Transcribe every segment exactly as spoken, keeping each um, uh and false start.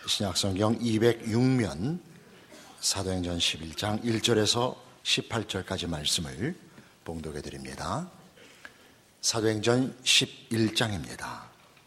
신약성경 이백육 면 사도행전 십일 장 일 절에서 십팔 절까지 말씀을 봉독해 드립니다. 사도행전 십일 장입니다.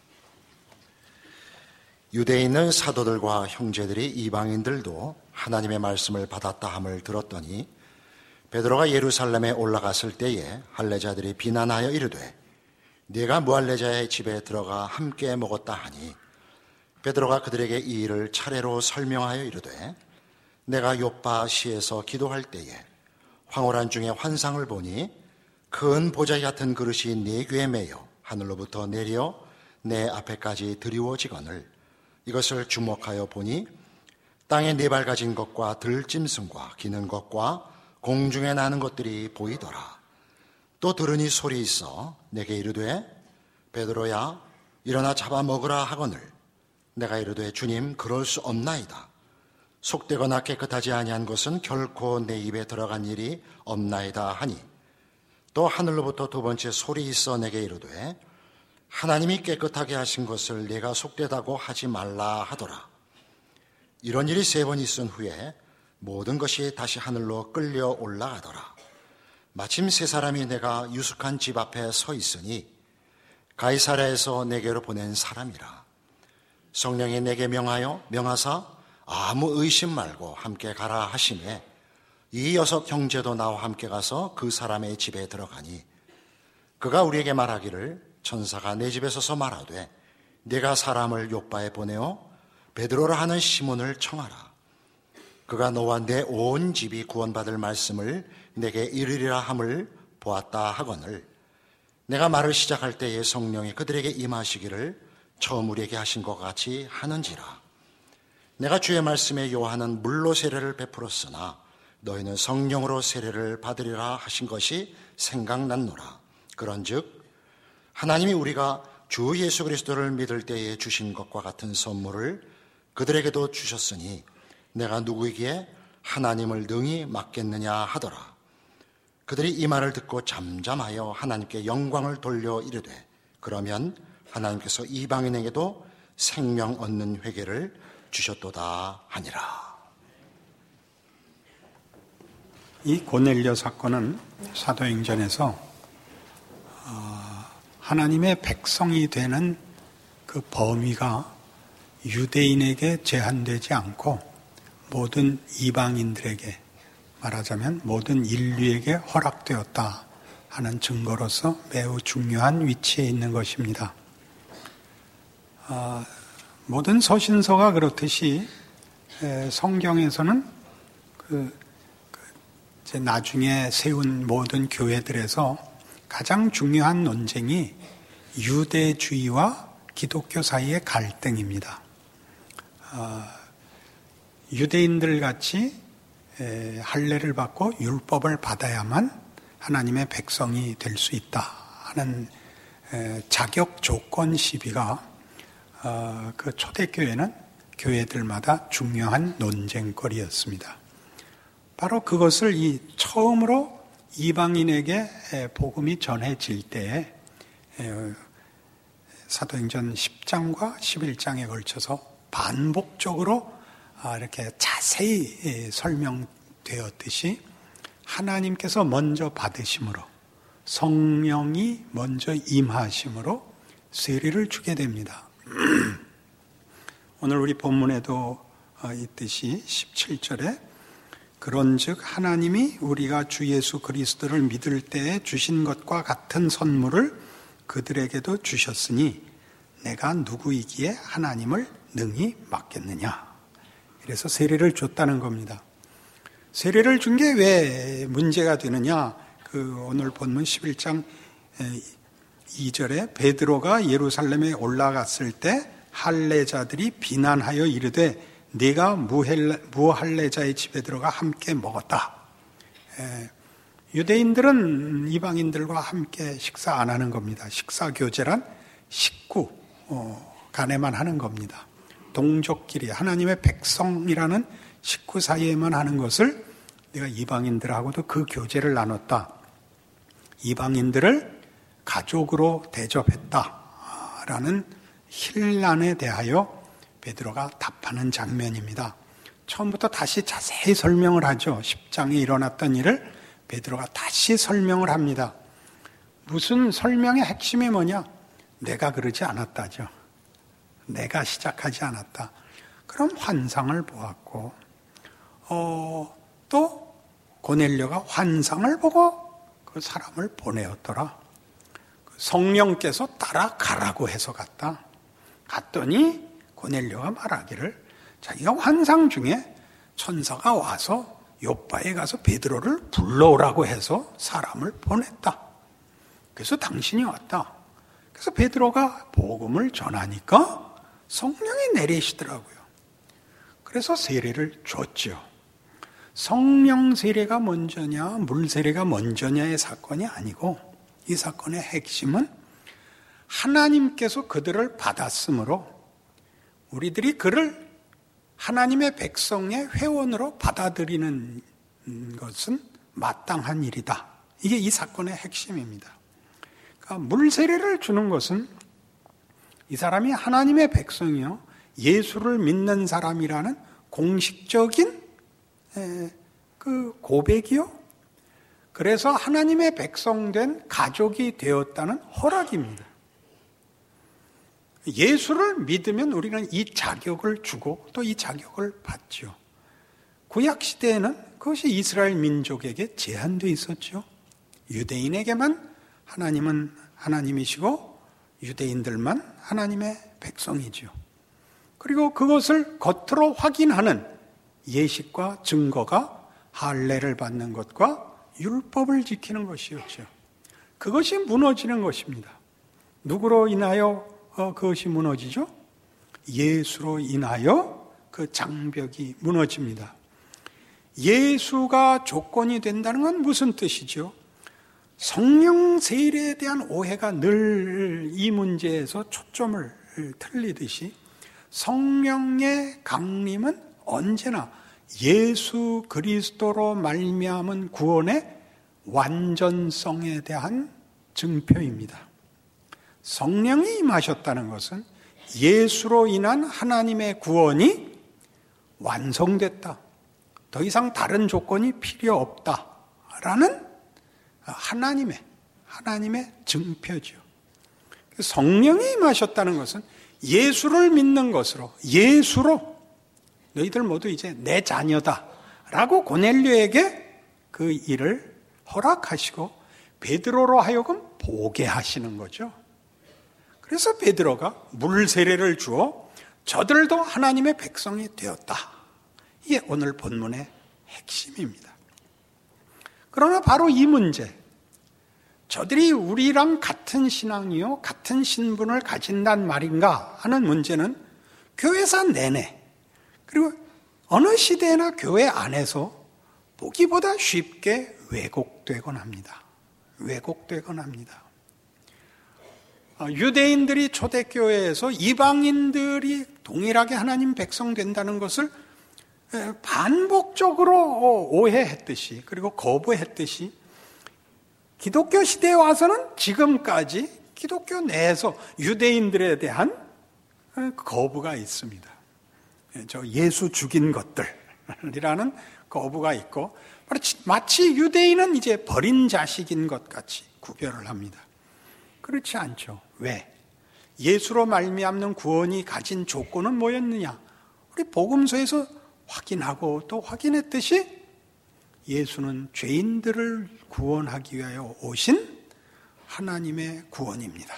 유대에 있는 사도들과 형제들이 이방인들도 하나님의 말씀을 받았다 함을 들었더니 베드로가 예루살렘에 올라갔을 때에 할례자들이 비난하여 이르되 네가 무할례자의 집에 들어가 함께 먹었다 하니 베드로가 그들에게 이 일을 차례로 설명하여 이르되 내가 요파 시에서 기도할 때에 황홀한 중에 환상을 보니 큰 보자기 같은 그릇이 네 귀에 매여 하늘로부터 내려 내 앞에까지 드리워지거늘 이것을 주목하여 보니 땅에 네 발 가진 것과 들짐승과 기는 것과 공중에 나는 것들이 보이더라. 또 들으니 소리 있어 내게 이르되 베드로야 일어나 잡아먹으라 하거늘 내가 이르되 주님 그럴 수 없나이다. 속되거나 깨끗하지 아니한 것은 결코 내 입에 들어간 일이 없나이다 하니 또 하늘로부터 두 번째 소리 있어 내게 이르되 하나님이 깨끗하게 하신 것을 내가 속되다고 하지 말라 하더라. 이런 일이 세 번 있은 후에 모든 것이 다시 하늘로 끌려 올라가더라. 마침 세 사람이 내가 유숙한 집 앞에 서 있으니 가이사랴에서 내게로 보낸 사람이라. 성령이 내게 명하여 명하사 아무 의심 말고 함께 가라 하시매 이 여섯 형제도 나와 함께 가서 그 사람의 집에 들어가니 그가 우리에게 말하기를 천사가 내 집에 서서 말하되 네가 사람을 요빠에 보내어 베드로라 하는 시몬을 청하라. 그가 너와 내 온 집이 구원받을 말씀을 내게 이르리라 함을 보았다 하거늘 내가 말을 시작할 때에 성령이 그들에게 임하시기를 처음 우리에게 하신 것 같이 하는지라. 내가 주의 말씀에 요한은 물로 세례를 베풀었으나 너희는 성령으로 세례를 받으리라 하신 것이 생각났노라. 그런즉 하나님이 우리가 주 예수 그리스도를 믿을 때에 주신 것과 같은 선물을 그들에게도 주셨으니 내가 누구에게 하나님을 능히 맡겠느냐 하더라. 그들이 이 말을 듣고 잠잠하여 하나님께 영광을 돌려 이르되 그러면 하나님께서 이방인에게도 생명 얻는 회개를 주셨도다 하니라. 이 고넬료 사건은 사도행전에서 하나님의 백성이 되는 그 범위가 유대인에게 제한되지 않고 모든 이방인들에게 말하자면 모든 인류에게 허락되었다 하는 증거로서 매우 중요한 위치에 있는 것입니다. 어, 모든 서신서가 그렇듯이 성경에서는 그, 그 이제 나중에 세운 모든 교회들에서 가장 중요한 논쟁이 유대주의와 기독교 사이의 갈등입니다. 어, 유대인들 같이 할례를 받고 율법을 받아야만 하나님의 백성이 될 수 있다 하는 자격 조건 시비가 그 초대교회는 교회들마다 중요한 논쟁거리였습니다. 바로 그것을 이 처음으로 이방인에게 복음이 전해질 때에 사도행전 십 장과 십일 장에 걸쳐서 반복적으로 이렇게 자세히 설명되었듯이 하나님께서 먼저 받으심으로 성령이 먼저 임하심으로 세례를 주게 됩니다. 오늘 우리 본문에도 있듯이 십칠 절에 그런즉 하나님이 우리가 주 예수 그리스도를 믿을 때에 주신 것과 같은 선물을 그들에게도 주셨으니 내가 누구이기에 하나님을 능히 맡겠느냐. 그래서 세례를 줬다는 겁니다. 세례를 준 게 왜 문제가 되느냐? 그 오늘 본문 십일 장 이 절에 베드로가 예루살렘에 올라갔을 때 할례자들이 비난하여 이르되 네가 무할례자의 집에 들어가 함께 먹었다. 유대인들은 이방인들과 함께 식사 안 하는 겁니다. 식사 교제란 식구 간에만 하는 겁니다. 동족끼리 하나님의 백성이라는 식구 사이에만 하는 것을 내가 이방인들하고도 그 교제를 나눴다. 이방인들을 가족으로 대접했다라는 힐난에 대하여 베드로가 답하는 장면입니다. 처음부터 다시 자세히 설명을 하죠. 십 장에 일어났던 일을 베드로가 다시 설명을 합니다. 무슨 설명의 핵심이 뭐냐? 내가 그러지 않았다죠. 내가 시작하지 않았다. 그럼 환상을 보았고, 어, 또 고넬료가 환상을 보고 그 사람을 보내었더라. 성령께서 따라가라고 해서 갔다. 갔더니 고넬료가 말하기를 자기가 환상 중에 천사가 와서 요빠에 가서 베드로를 불러오라고 해서 사람을 보냈다. 그래서 당신이 왔다. 그래서 베드로가 복음을 전하니까 성령이 내리시더라고요. 그래서 세례를 줬죠. 성령 세례가 먼저냐 물 세례가 먼저냐의 사건이 아니고 이 사건의 핵심은 하나님께서 그들을 받았으므로 우리들이 그를 하나님의 백성의 회원으로 받아들이는 것은 마땅한 일이다. 이게 이 사건의 핵심입니다. 그러니까 물 세례를 주는 것은 이 사람이 하나님의 백성이요 예수를 믿는 사람이라는 공식적인 그 고백이요. 그래서 하나님의 백성된 가족이 되었다는 허락입니다. 예수를 믿으면 우리는 이 자격을 주고 또 이 자격을 받죠. 구약 시대에는 그것이 이스라엘 민족에게 제한되어 있었죠. 유대인에게만 하나님은 하나님이시고 유대인들만 하나님의 백성이죠. 그리고 그것을 겉으로 확인하는 예식과 증거가 할례를 받는 것과 율법을 지키는 것이었죠. 그것이 무너지는 것입니다. 누구로 인하여 어, 그것이 무너지죠? 예수로 인하여 그 장벽이 무너집니다. 예수가 조건이 된다는 건 무슨 뜻이죠? 성령 세례에 대한 오해가 늘 이 문제에서 초점을 틀리듯이 성령의 강림은 언제나 예수 그리스도로 말미암은 구원의 완전성에 대한 증표입니다. 성령이 임하셨다는 것은 예수로 인한 하나님의 구원이 완성됐다. 더 이상 다른 조건이 필요 없다라는 하나님의 하나님의 증표죠. 성령이 임하셨다는 것은 예수를 믿는 것으로 예수로 너희들 모두 이제 내 자녀다라고 고넬료에게 그 일을 허락하시고 베드로로 하여금 보게 하시는 거죠. 그래서 베드로가 물 세례를 주어 저들도 하나님의 백성이 되었다. 이게 오늘 본문의 핵심입니다. 그러나 바로 이 문제, 저들이 우리랑 같은 신앙이요, 같은 신분을 가진단 말인가 하는 문제는 교회사 내내 그리고 어느 시대나 교회 안에서 보기보다 쉽게 왜곡되곤 합니다. 왜곡되곤 합니다. 유대인들이 초대교회에서 이방인들이 동일하게 하나님 백성 된다는 것을 반복적으로 오해했듯이 그리고 거부했듯이 기독교 시대에 와서는 지금까지 기독교 내에서 유대인들에 대한 거부가 있습니다. 저 예수 죽인 것들이라는 거부가 있고 마치 유대인은 이제 버린 자식인 것 같이 구별을 합니다. 그렇지 않죠. 왜? 예수로 말미암는 구원이 가진 조건은 뭐였느냐? 우리 복음서에서 확인하고 또 확인했듯이 예수는 죄인들을 구원하기 위하여 오신 하나님의 구원입니다.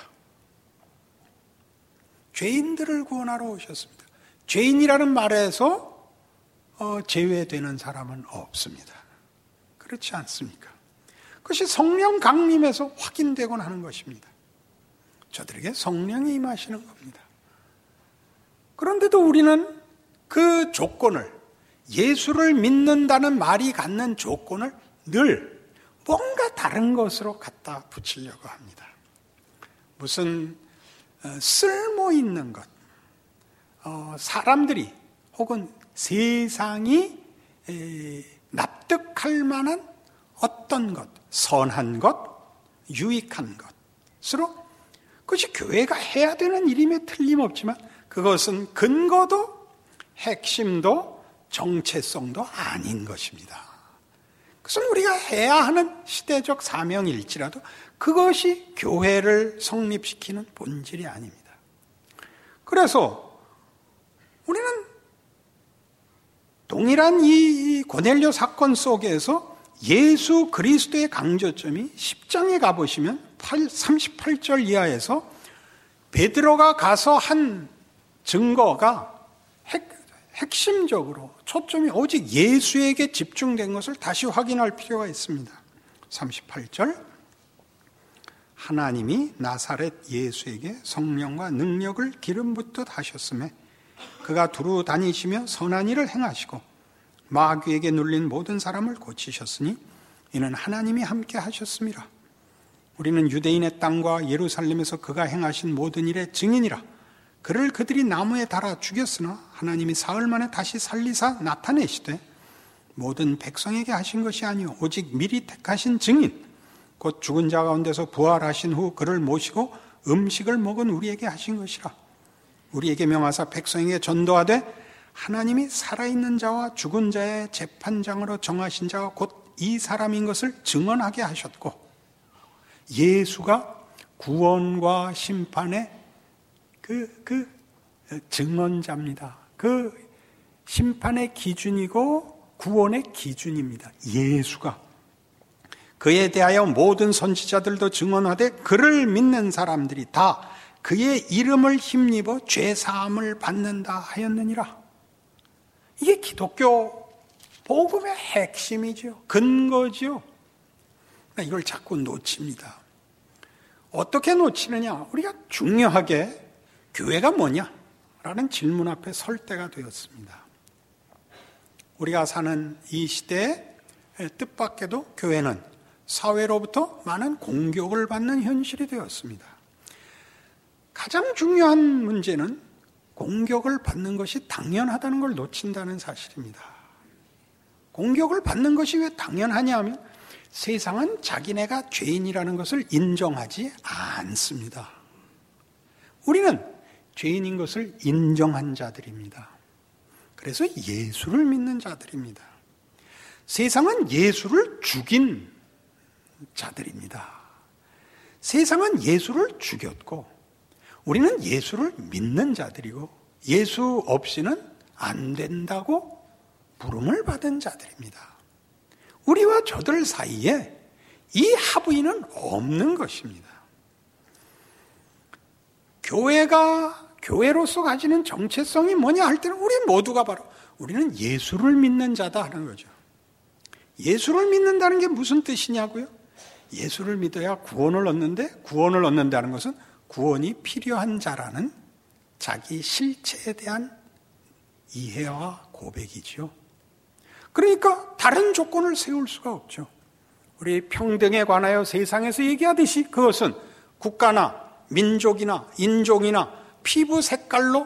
죄인들을 구원하러 오셨습니다. 죄인이라는 말에서 어, 제외되는 사람은 없습니다. 그렇지 않습니까? 그것이 성령 강림에서 확인되곤 하는 것입니다. 저들에게 성령이 임하시는 겁니다. 그런데도 우리는 그 조건을, 예수를 믿는다는 말이 갖는 조건을 늘 뭔가 다른 것으로 갖다 붙이려고 합니다. 무슨 쓸모 있는 것, 어, 사람들이 혹은 세상이 에, 납득할 만한 어떤 것, 선한 것, 유익한 것으로 그것이 교회가 해야 되는 일임에 틀림없지만 그것은 근거도 핵심도 정체성도 아닌 것입니다. 그것은 우리가 해야 하는 시대적 사명일지라도 그것이 교회를 성립시키는 본질이 아닙니다. 그래서 우리는 동일한 이 고넬료 사건 속에서 예수 그리스도의 강조점이 십 장에 가보시면 삼십팔 절 이하에서 베드로가 가서 한 증거가 핵, 핵심적으로 초점이 오직 예수에게 집중된 것을 다시 확인할 필요가 있습니다. 삼십팔 절 하나님이 나사렛 예수에게 성령과 능력을 기름 붓듯 하셨으며 그가 두루 다니시며 선한 일을 행하시고 마귀에게 눌린 모든 사람을 고치셨으니 이는 하나님이 함께 하셨음이라. 우리는 유대인의 땅과 예루살렘에서 그가 행하신 모든 일의 증인이라. 그를 그들이 나무에 달아 죽였으나 하나님이 사흘 만에 다시 살리사 나타내시되 모든 백성에게 하신 것이 아니요 오직 미리 택하신 증인 곧 죽은 자 가운데서 부활하신 후 그를 모시고 음식을 먹은 우리에게 하신 것이라. 우리에게 명하사 백성에게 전도하되 하나님이 살아있는 자와 죽은 자의 재판장으로 정하신 자가 곧 이 사람인 것을 증언하게 하셨고 예수가 구원과 심판의 그, 그 증언자입니다. 그 심판의 기준이고 구원의 기준입니다. 예수가 그에 대하여 모든 선지자들도 증언하되 그를 믿는 사람들이 다 그의 이름을 힘입어 죄사함을 받는다 하였느니라. 이게 기독교 복음의 핵심이죠. 근거죠. 이걸 자꾸 놓칩니다. 어떻게 놓치느냐? 우리가 중요하게 교회가 뭐냐? 라는 질문 앞에 설 때가 되었습니다. 우리가 사는 이 시대의 뜻밖에도 교회는 사회로부터 많은 공격을 받는 현실이 되었습니다. 가장 중요한 문제는 공격을 받는 것이 당연하다는 걸 놓친다는 사실입니다. 공격을 받는 것이 왜 당연하냐 하면 세상은 자기네가 죄인이라는 것을 인정하지 않습니다. 우리는 죄인인 것을 인정한 자들입니다. 그래서 예수를 믿는 자들입니다. 세상은 예수를 죽인 자들입니다. 세상은 예수를 죽였고 우리는 예수를 믿는 자들이고 예수 없이는 안 된다고 부름을 받은 자들입니다. 우리와 저들 사이에 이 하부인은 없는 것입니다. 교회가 교회로서 가지는 정체성이 뭐냐 할 때는 우리 모두가 바로 우리는 예수를 믿는 자다 하는 거죠. 예수를 믿는다는 게 무슨 뜻이냐고요? 예수를 믿어야 구원을 얻는데 구원을 얻는다는 것은 구원이 필요한 자라는 자기 실체에 대한 이해와 고백이죠. 그러니까 다른 조건을 세울 수가 없죠. 우리 평등에 관하여 세상에서 얘기하듯이 그것은 국가나 민족이나 인종이나 피부 색깔로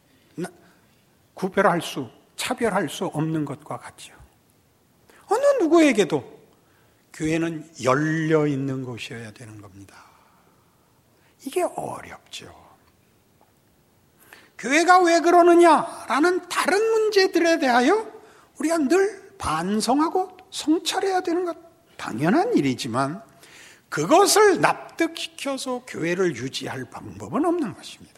구별할 수, 차별할 수 없는 것과 같죠. 어느 누구에게도 교회는 열려 있는 곳이어야 되는 겁니다. 이게 어렵죠. 교회가 왜 그러느냐라는 다른 문제들에 대하여 우리가 늘 반성하고 성찰해야 되는 것 당연한 일이지만 그것을 납득시켜서 교회를 유지할 방법은 없는 것입니다.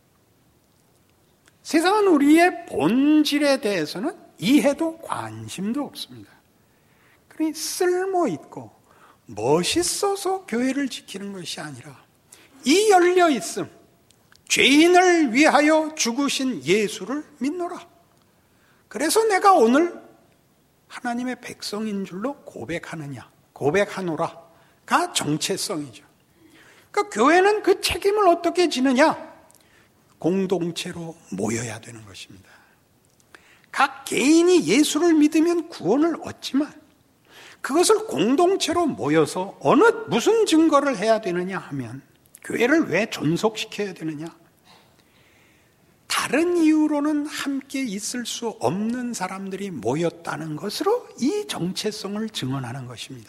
세상은 우리의 본질에 대해서는 이해도 관심도 없습니다. 그러니 쓸모있고 멋있어서 교회를 지키는 것이 아니라 이 열려있음, 죄인을 위하여 죽으신 예수를 믿노라. 그래서 내가 오늘 하나님의 백성인 줄로 고백하느냐, 고백하노라가 정체성이죠. 그러니까 교회는 그 책임을 어떻게 지느냐? 공동체로 모여야 되는 것입니다. 각 개인이 예수를 믿으면 구원을 얻지만 그것을 공동체로 모여서 어느 무슨 증거를 해야 되느냐 하면 교회를 왜 존속시켜야 되느냐? 다른 이유로는 함께 있을 수 없는 사람들이 모였다는 것으로 이 정체성을 증언하는 것입니다.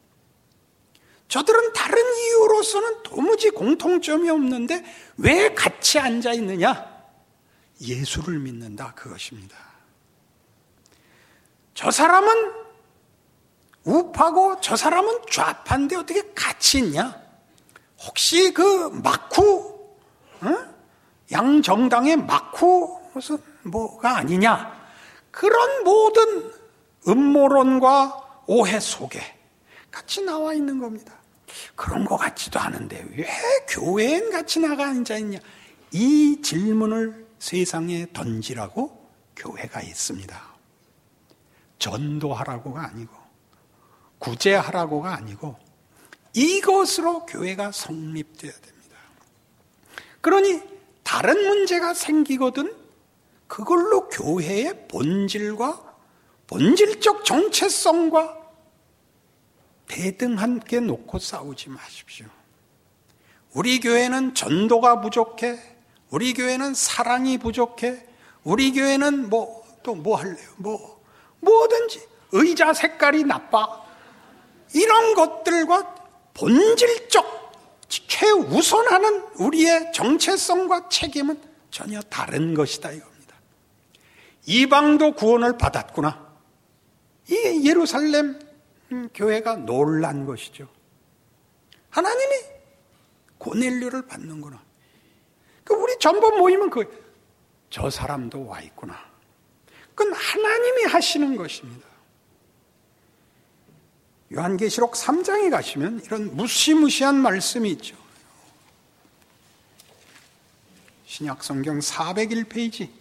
저들은 다른 이유로서는 도무지 공통점이 없는데 왜 같이 앉아 있느냐? 예수를 믿는다, 그것입니다. 저 사람은 우파고 저 사람은 좌파인데 어떻게 같이 있냐? 혹시 그 마쿠, 어? 양정당의 마쿠 무슨 뭐가 아니냐? 그런 모든 음모론과 오해 속에 같이 나와 있는 겁니다. 그런 것 같지도 않은데 왜 교회엔 같이 나가 앉아 있냐? 이 질문을 세상에 던지라고 교회가 있습니다. 전도하라고가 아니고 구제하라고가 아니고 이것으로 교회가 성립되어야 됩니다. 그러니 다른 문제가 생기거든 그걸로 교회의 본질과 본질적 정체성과 대등하게 놓고 싸우지 마십시오. 우리 교회는 전도가 부족해. 우리 교회는 사랑이 부족해. 우리 교회는 뭐, 또 뭐 할래요? 뭐, 뭐든지. 의자 색깔이 나빠. 이런 것들과 본질적, 최우선하는 우리의 정체성과 책임은 전혀 다른 것이다 이겁니다. 이방도 구원을 받았구나. 이 예루살렘 교회가 놀란 것이죠. 하나님이 고넬료를 받는구나. 그 우리 전번 모임은 그 저 사람도 와 있구나. 그건 하나님이 하시는 것입니다. 요한계시록 삼 장에 가시면 이런 무시무시한 말씀이 있죠. 신약성경 사백일 페이지.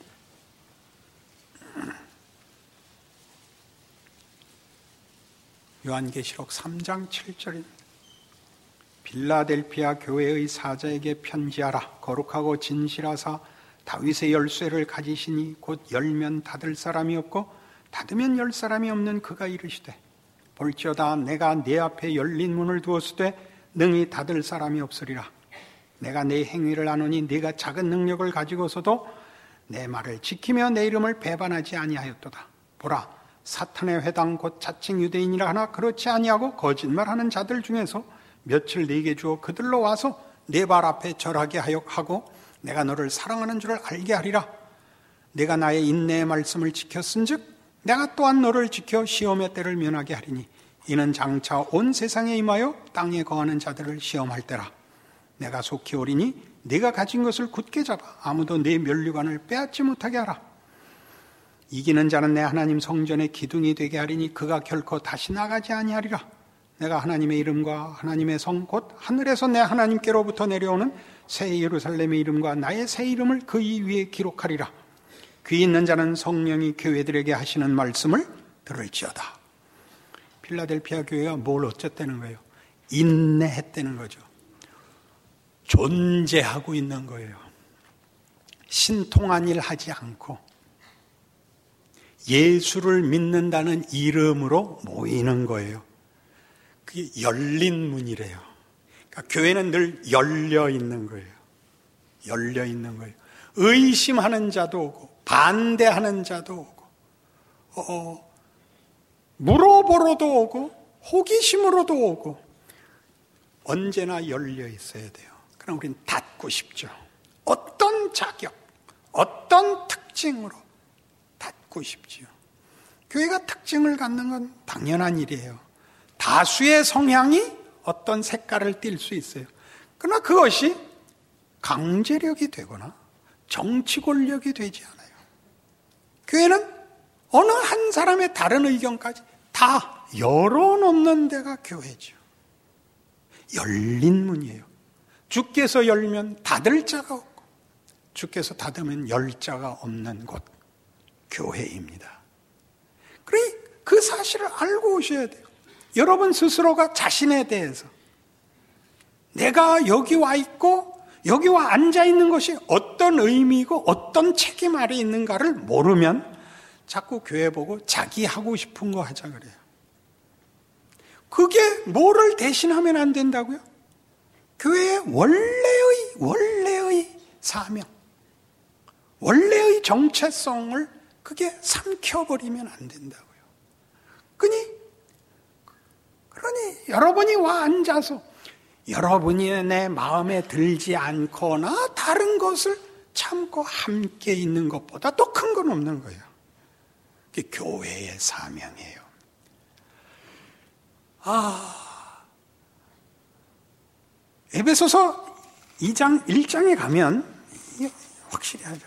요한계시록 삼 장 칠 절입니다. 빌라델피아 교회의 사자에게 편지하라. 거룩하고 진실하사 다윗의 열쇠를 가지시니 곧 열면 닫을 사람이 없고 닫으면 열 사람이 없는 그가 이르시되 볼지어다 내가 내 앞에 열린 문을 두었으되 능히 닫을 사람이 없으리라. 내가 내 행위를 아노니 네가 작은 능력을 가지고서도 내 말을 지키며 내 이름을 배반하지 아니하였도다. 보라 사탄의 회당 곧 자칭 유대인이라 하나 그렇지 아니하고 거짓말하는 자들 중에서 며칠 네게 주어 그들로 와서 내 발 앞에 절하게 하고 내가 너를 사랑하는 줄을 알게 하리라. 내가 나의 인내의 말씀을 지켰은즉 내가 또한 너를 지켜 시험의 때를 면하게 하리니 이는 장차 온 세상에 임하여 땅에 거하는 자들을 시험할 때라. 내가 속히 오리니 네가 가진 것을 굳게 잡아 아무도 네 면류관을 빼앗지 못하게 하라. 이기는 자는 내 하나님 성전의 기둥이 되게 하리니 그가 결코 다시 나가지 아니하리라. 내가 하나님의 이름과 하나님의 성 곧 하늘에서 내 하나님께로부터 내려오는 새 예루살렘의 이름과 나의 새 이름을 그 이 위에 기록하리라. 귀 있는 자는 성령이 교회들에게 하시는 말씀을 들을지어다. 필라델피아 교회가 뭘 어쨌다는 거예요? 인내했다는 거죠. 존재하고 있는 거예요. 신통한 일 하지 않고 예수를 믿는다는 이름으로 모이는 거예요. 그게 열린 문이래요. 그러니까 교회는 늘 열려 있는 거예요. 열려 있는 거예요. 의심하는 자도 오고 반대하는 자도 오고 어, 물어보러도 오고 호기심으로도 오고 언제나 열려 있어야 돼요. 그럼 우리는 닫고 싶죠. 어떤 자격, 어떤 특징으로 닫고 싶지요. 교회가 특징을 갖는 건 당연한 일이에요. 다수의 성향이 어떤 색깔을 띌 수 있어요. 그러나 그것이 강제력이 되거나 정치 권력이 되지 않아요. 교회는 어느 한 사람의 다른 의견까지 다 열어놓는 데가 교회죠. 열린 문이에요. 주께서 열면 닫을 자가 없고 주께서 닫으면 열 자가 없는 곳, 교회입니다. 그러니 그 사실을 알고 오셔야 돼요. 여러분 스스로가 자신에 대해서 내가 여기 와 있고 여기 와 앉아 있는 것이 어떤 의미이고 어떤 책임 아래 있는가를 모르면 자꾸 교회 보고 자기 하고 싶은 거 하자 그래요. 그게 뭐를 대신하면 안 된다고요? 교회의 원래의 원래의 사명, 원래의 정체성을 그게 삼켜버리면 안 된다고요. 그러니 그러니 여러분이 와 앉아서 여러분이 내 마음에 들지 않거나 다른 것을 참고 함께 있는 것보다 더 큰 건 없는 거예요. 그게 교회의 사명이에요. 아, 에베소서 이 장 일 장에 가면 이게 확실히 하죠.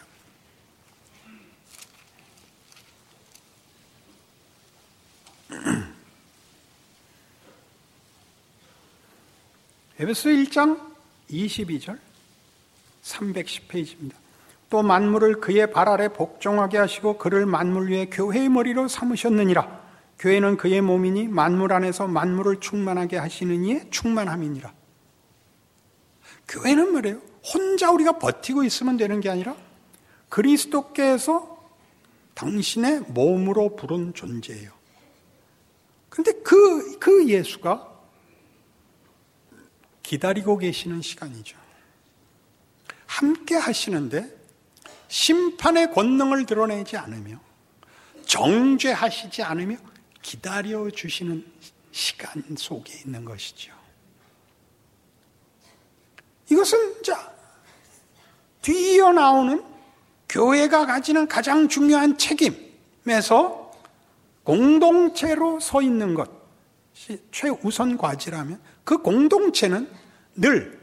에베소 일 장 이십이 절 삼백십 페이지입니다. 또 만물을 그의 발 아래 복종하게 하시고 그를 만물 위에 교회의 머리로 삼으셨느니라. 교회는 그의 몸이니 만물 안에서 만물을 충만하게 하시는 이의 충만함이니라. 교회는 뭐래요? 혼자 우리가 버티고 있으면 되는 게 아니라 그리스도께서 당신의 몸으로 부른 존재예요. 그런데 그, 그 예수가 기다리고 계시는 시간이죠. 함께 하시는데 심판의 권능을 드러내지 않으며 정죄하시지 않으며 기다려주시는 시간 속에 있는 것이죠. 이것은 자 뒤이어 나오는 교회가 가지는 가장 중요한 책임에서 공동체로 서 있는 것이 최우선 과제라면 그 공동체는 늘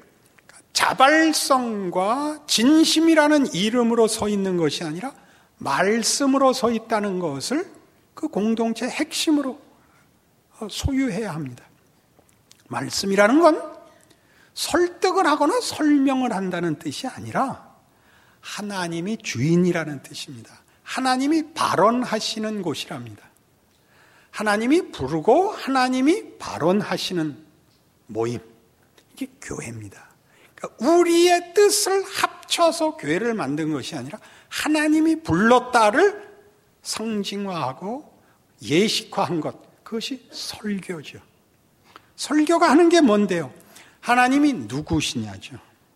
자발성과 진심이라는 이름으로 서 있는 것이 아니라 말씀으로 서 있다는 것을 그 공동체의 핵심으로 소유해야 합니다. 말씀이라는 건 설득을 하거나 설명을 한다는 뜻이 아니라 하나님이 주인이라는 뜻입니다. 하나님이 발언하시는 곳이랍니다. 하나님이 부르고 하나님이 발언하시는 모임, 이게 교회입니다. 그러니까 우리의 뜻을 합쳐서 교회를 만든 것이 아니라 하나님이 불렀다를 상징화하고 예식화한 것, 그것이 설교죠. 설교가 하는 게 뭔데요? 하나님이 누구시냐죠.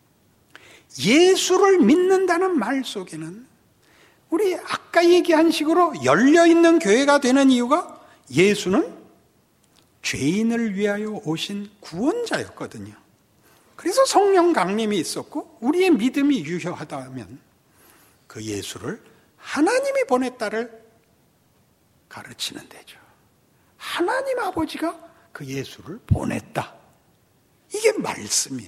예수를 믿는다는 말 속에는 우리 아까 얘기한 식으로 열려있는 교회가 되는 이유가 예수는 죄인을 위하여 오신 구원자였거든요. 그래서 성령 강림이 있었고 우리의 믿음이 유효하다면 그 예수를 하나님이 보냈다를 가르치는 데죠. 하나님 아버지가 그 예수를 보냈다. 이게 말씀이에요.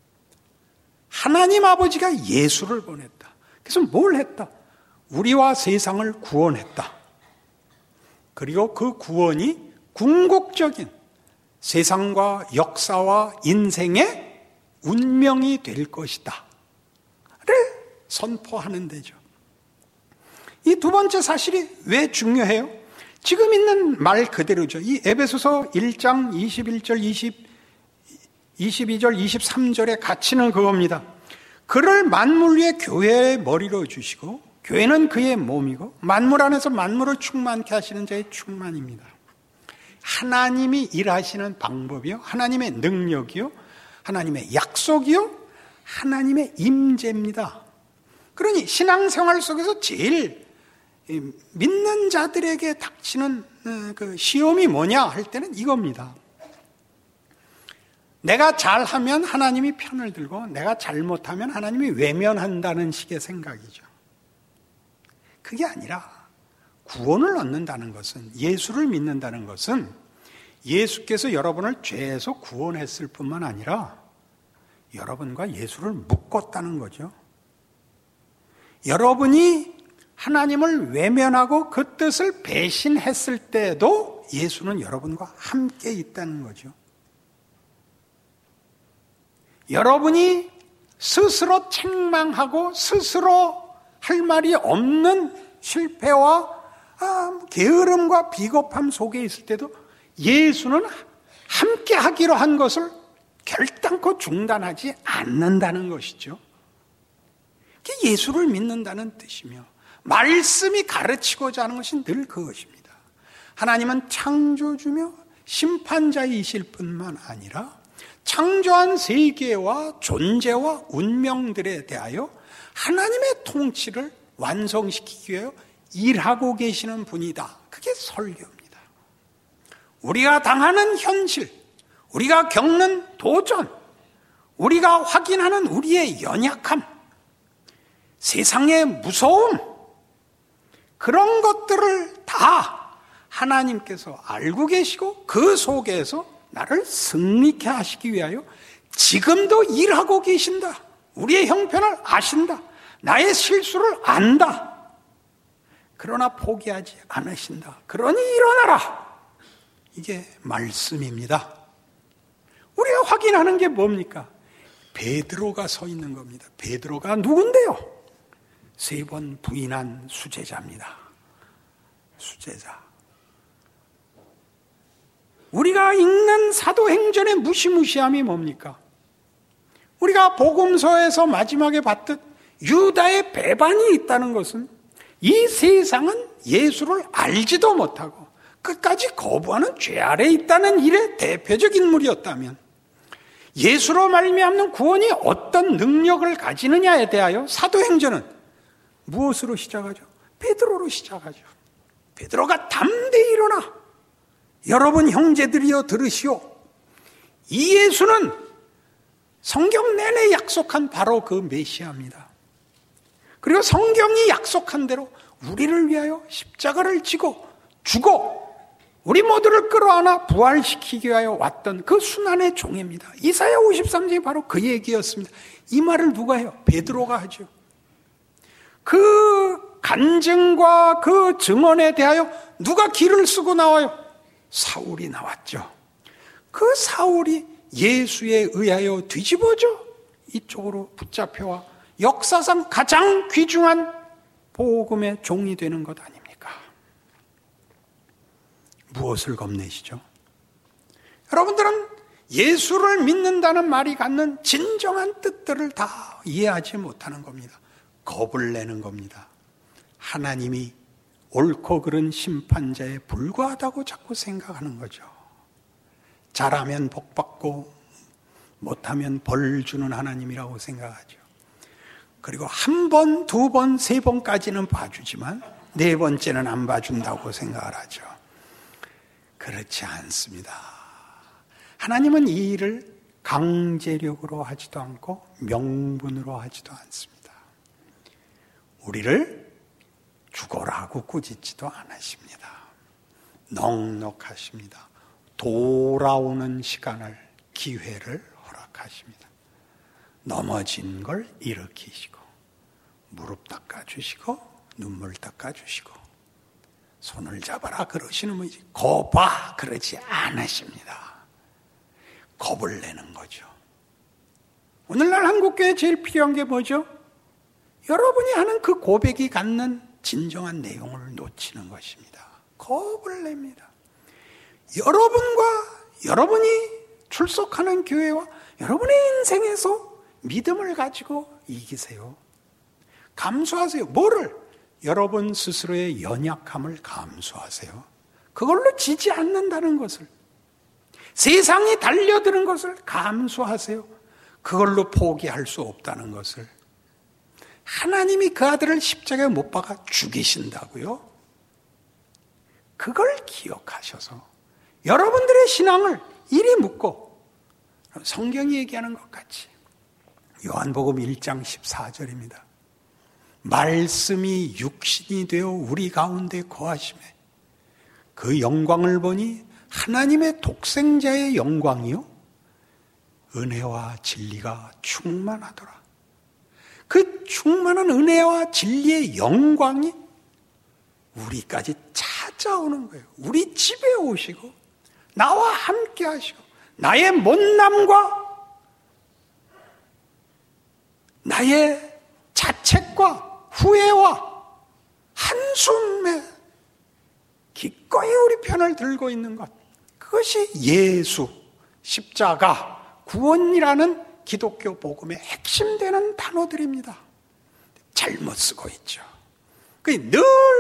하나님 아버지가 예수를 보냈다. 그래서 뭘 했다? 우리와 세상을 구원했다. 그리고 그 구원이 궁극적인 세상과 역사와 인생의 운명이 될 것이다 를 선포하는 데죠. 이 두 번째 사실이 왜 중요해요? 지금 있는 말 그대로죠. 이 에베소서 일 장 이십일 절, 이십, 이십이 절, 이십삼 절의 가치는 그겁니다. 그를 만물 위에 교회의 머리로 주시고 교회는 그의 몸이고 만물 안에서 만물을 충만케 하시는 자의 충만입니다. 하나님이 일하시는 방법이요, 하나님의 능력이요, 하나님의 약속이요, 하나님의 임재입니다. 그러니 신앙생활 속에서 제일 믿는 자들에게 닥치는 그 시험이 뭐냐 할 때는 이겁니다. 내가 잘하면 하나님이 편을 들고 내가 잘못하면 하나님이 외면한다는 식의 생각이죠. 그게 아니라 구원을 얻는다는 것은, 예수를 믿는다는 것은 예수께서 여러분을 죄에서 구원했을 뿐만 아니라 여러분과 예수를 묶었다는 거죠. 여러분이 하나님을 외면하고 그 뜻을 배신했을 때도 예수는 여러분과 함께 있다는 거죠. 여러분이 스스로 책망하고 스스로 할 말이 없는 실패와 게으름과 비겁함 속에 있을 때도 예수는 함께 하기로 한 것을 결단코 중단하지 않는다는 것이죠. 그게 예수를 믿는다는 뜻이며 말씀이 가르치고자 하는 것이 늘 그것입니다. 하나님은 창조주며 심판자이실 뿐만 아니라 창조한 세계와 존재와 운명들에 대하여 하나님의 통치를 완성시키기 위해 일하고 계시는 분이다. 그게 설교입니다. 우리가 당하는 현실, 우리가 겪는 도전, 우리가 확인하는 우리의 연약함, 세상의 무서움, 그런 것들을 다 하나님께서 알고 계시고 그 속에서 나를 승리케 하시기 위하여 지금도 일하고 계신다. 우리의 형편을 아신다. 나의 실수를 안다. 그러나 포기하지 않으신다. 그러니 일어나라. 이게 말씀입니다. 우리가 확인하는 게 뭡니까? 베드로가 서 있는 겁니다. 베드로가 누군데요? 세 번 부인한 수제자입니다. 수제자. 우리가 읽는 사도행전의 무시무시함이 뭡니까? 우리가 복음서에서 마지막에 봤듯 유다의 배반이 있다는 것은 이 세상은 예수를 알지도 못하고 끝까지 거부하는 죄 아래 있다는 일의 대표적 인물이었다면 예수로 말미암는 구원이 어떤 능력을 가지느냐에 대하여 사도행전은 무엇으로 시작하죠? 베드로로 시작하죠. 베드로가 담대히 일어나 여러분 형제들이여 들으시오. 이 예수는 성경 내내 약속한 바로 그 메시아입니다. 그리고 성경이 약속한 대로 우리를 위하여 십자가를 지고 죽어 우리 모두를 끌어안아 부활시키기 위하여 왔던 그 순환의 종입니다. 이사야 오십삼 장이 바로 그 얘기였습니다. 이 말을 누가 해요? 베드로가 하죠. 그 간증과 그 증언에 대하여 누가 길을 쓰고 나와요? 사울이 나왔죠. 그 사울이 예수에 의하여 뒤집어져 이쪽으로 붙잡혀와 역사상 가장 귀중한 복음의 종이 되는 것 아닙니까? 무엇을 겁내시죠? 여러분들은 예수를 믿는다는 말이 갖는 진정한 뜻들을 다 이해하지 못하는 겁니다. 겁을 내는 겁니다. 하나님이 옳고 그른 심판자에 불과하다고 자꾸 생각하는 거죠. 잘하면 복 받고 못하면 벌 주는 하나님이라고 생각하죠. 그리고 한 번, 두 번, 세 번까지는 봐주지만 네 번째는 안 봐준다고 생각을 하죠. 그렇지 않습니다. 하나님은 이 일을 강제력으로 하지도 않고 명분으로 하지도 않습니다. 우리를 죽어라고 꾸짖지도 않으십니다. 넉넉하십니다. 돌아오는 시간을, 기회를 허락하십니다. 넘어진 걸 일으키시고 무릎 닦아주시고 눈물 닦아주시고 손을 잡아라 그러시는 분이지 거봐 그러지 않으십니다. 겁을 내는 거죠. 오늘날 한국교회에 제일 필요한 게 뭐죠? 여러분이 하는 그 고백이 갖는 진정한 내용을 놓치는 것입니다. 겁을 냅니다. 여러분과 여러분이 출석하는 교회와 여러분의 인생에서 믿음을 가지고 이기세요. 감수하세요. 뭐를? 여러분 스스로의 연약함을 감수하세요. 그걸로 지지 않는다는 것을. 세상이 달려드는 것을 감수하세요. 그걸로 포기할 수 없다는 것을. 하나님이 그 아들을 십자가에 못 박아 죽이신다고요? 그걸 기억하셔서 여러분들의 신앙을 이리 묻고 성경이 얘기하는 것 같이 요한복음 일 장 십사 절입니다. 말씀이 육신이 되어 우리 가운데 거하시매 그 영광을 보니 하나님의 독생자의 영광이요 은혜와 진리가 충만하더라. 그 충만한 은혜와 진리의 영광이 우리까지 찾아오는 거예요. 우리 집에 오시고 나와 함께 하시고 나의 못남과 나의 자책과 후회와 한숨에 기꺼이 우리 편을 들고 있는 것, 그것이 예수, 십자가, 구원이라는 기독교 복음의 핵심 되는 단어들입니다. 잘못 쓰고 있죠. 늘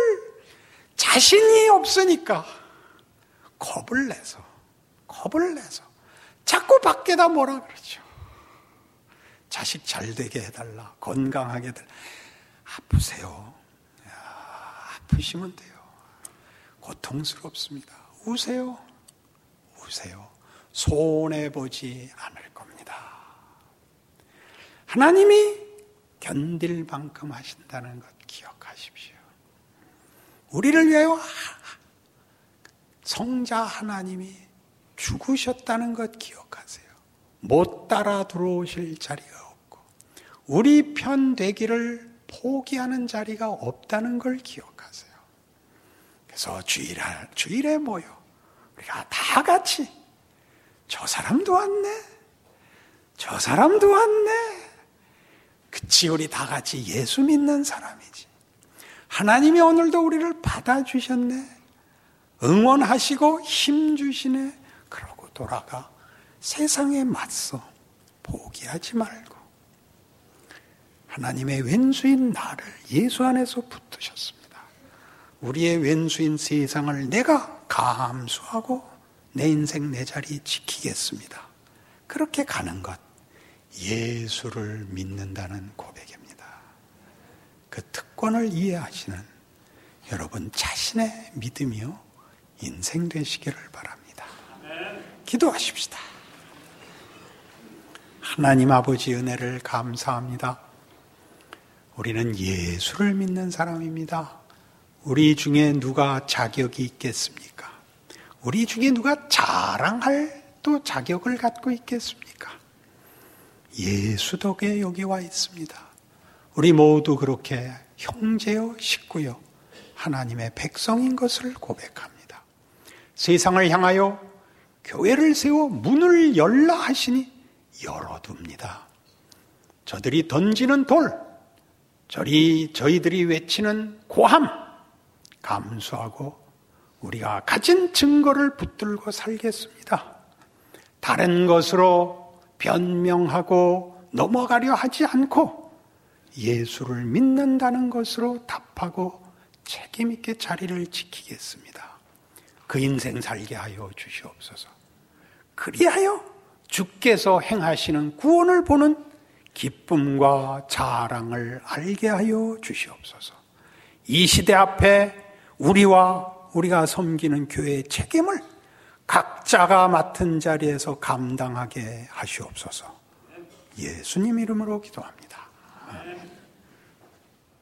자신이 없으니까 겁을 내서 겁을 내서 자꾸 밖에다 뭐라 그러죠. 자식 잘 되게 해달라, 건강하게 해달라. 아프세요. 야, 아프시면 돼요. 고통스럽습니다. 우세요. 우세요. 손해보지 않을 겁니다. 하나님이 견딜 만큼 하신다는 것 기억하십시오. 우리를 위하여 성자 하나님이 죽으셨다는 것 기억하세요. 못 따라 들어오실 자리가 없고 우리 편 되기를 포기하는 자리가 없다는 걸 기억하세요. 그래서 주일에, 주일에 모여 우리가 다 같이 저 사람도 왔네, 저 사람도 왔네. 그치, 우리 다 같이 예수 믿는 사람이지. 하나님이 오늘도 우리를 받아주셨네, 응원하시고 힘주시네. 그러고 돌아가 세상에 맞서 포기하지 말고 하나님의 왼수인 나를 예수 안에서 붙드셨습니다. 우리의 왼수인 세상을 내가 감수하고 내 인생 내 자리 지키겠습니다. 그렇게 가는 것, 예수를 믿는다는 고백입니다. 그 특권을 이해하시는 여러분 자신의 믿음이요 인생 되시기를 바랍니다. 기도하십시다. 하나님 아버지 은혜를 감사합니다. 우리는 예수를 믿는 사람입니다. 우리 중에 누가 자격이 있겠습니까? 우리 중에 누가 자랑할 또 자격을 갖고 있겠습니까? 예수 덕에 여기 와 있습니다. 우리 모두 그렇게 형제요 식구요 하나님의 백성인 것을 고백합니다. 세상을 향하여 교회를 세워 문을 열라 하시니 열어둡니다. 저들이 던지는 돌, 저리 저희들이 외치는 고함 감수하고 우리가 가진 증거를 붙들고 살겠습니다. 다른 것으로 변명하고 넘어가려 하지 않고 예수를 믿는다는 것으로 답하고 책임 있게 자리를 지키겠습니다. 그 인생 살게 하여 주시옵소서. 그리하여 주께서 행하시는 구원을 보는 기쁨과 자랑을 알게 하여 주시옵소서. 이 시대 앞에 우리와 우리가 섬기는 교회의 책임을 각자가 맡은 자리에서 감당하게 하시옵소서. 예수님 이름으로 기도합니다. 아멘.